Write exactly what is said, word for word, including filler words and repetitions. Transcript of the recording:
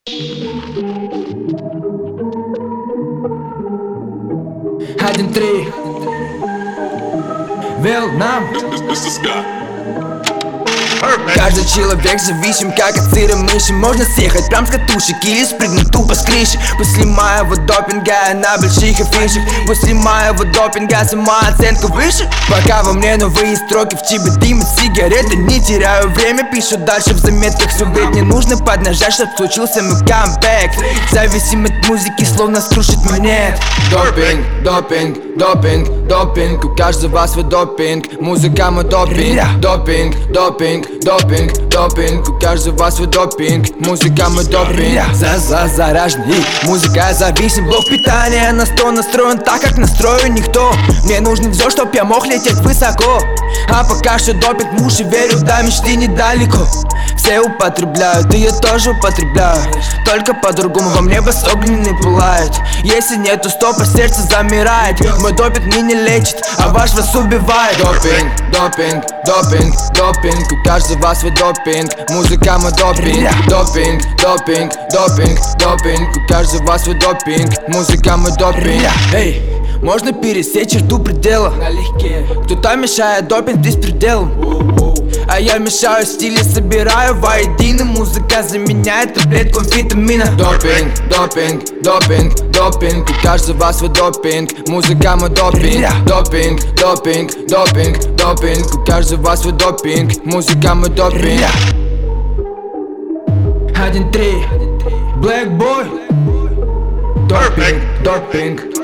Один, три. Вел нам. Каждый человек зависим, как от сыра мыши. Можно съехать прям с катушек или спрыгнуть тупо с крыши. После моего допинга я на больших афишах. После моего допинга самооценка выше. Пока во мне новые строки, в тебе дым от сигареты. Не теряю время, пишу дальше в заметках. Все ведь не нужно поднажать, чтоб случился мой камбэк. Зависим от музыки, словно скрушит минет. Допинг, допинг, допинг, допинг. У каждого свой допинг. Музыка мой допинг. Допинг, допинг, допинг, допинг. У каждого свой допинг. Музыка мой допинг. За-за зараженный, музыка зависим. Блок питания на сто настроен так, как настроен никто. Мне нужно все, чтоб я мог лететь высоко. А пока что допинг муж и верю, до мечты недалеко. Все употребляют, и я тоже употребляю. Только по-другому во мне бас огненный пылает. Если нету стопа, сердце замирает. Мой допинг меня не лечит, а ваш вас убивает. Допинг, допинг, допинг, допинг. У каждого свой допинг. Музыка мой допинг. Допинг, допинг, допинг, допинг. У каждого свой допинг. Музыка мой допинг. Эй, можно пересечь черту предела. Кто-то мешает, допинг беспределом. А я мешаю стили, собираю воедино. Музыка заменяет таблетку витамина. Допинг, допинг, допинг, допинг. У каждого свой допинг. Музыка мой допинг. Допинг, допинг, допинг, допинг. У каждого свой допинг. Музыка мой допинг. Один, три. Black boy. Допинг, допинг.